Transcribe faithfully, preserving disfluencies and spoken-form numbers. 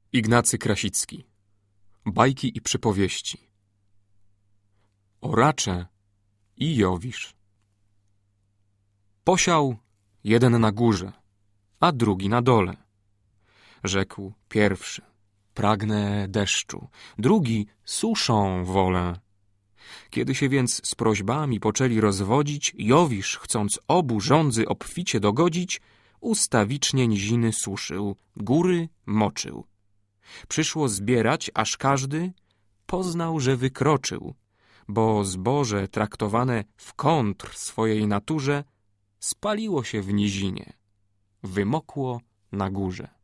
Ignacy Krasicki. Bajki i przypowieści. Oracze i Jowisz. Posiał jeden na górze, a drugi na dole. Rzekł pierwszy: pragnę deszczu, drugi: suszą wolę. Kiedy się więc z prośbami poczęli rozwodzić, Jowisz, chcąc obu żądzy obficie dogodzić, ustawicznie niziny suszył, góry moczył. Przyszło zbierać, aż każdy poznał, że wykroczył, bo zboże traktowane w kontr swojej naturze spaliło się w nizinie, wymokło na górze.